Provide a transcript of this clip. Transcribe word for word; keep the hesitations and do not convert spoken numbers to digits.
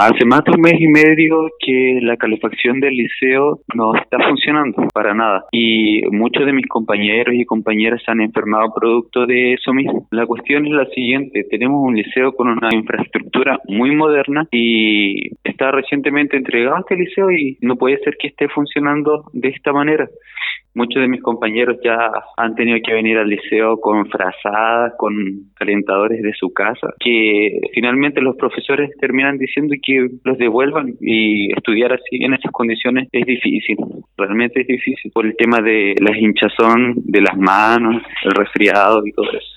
Hace más de un mes y medio que la calefacción del liceo no está funcionando para nada y muchos de mis compañeros y compañeras se han enfermado producto de eso mismo. La cuestión es la siguiente: tenemos un liceo con una infraestructura muy moderna y está recientemente entregado este liceo y no puede ser que esté funcionando de esta manera. Muchos de mis compañeros ya han tenido que venir al liceo con frazadas, con calentadores de su casa, que finalmente los profesores terminan diciendo que los devuelvan, y estudiar así en esas condiciones es difícil, realmente es difícil por el tema de la hinchazón de las manos, el resfriado y todo eso.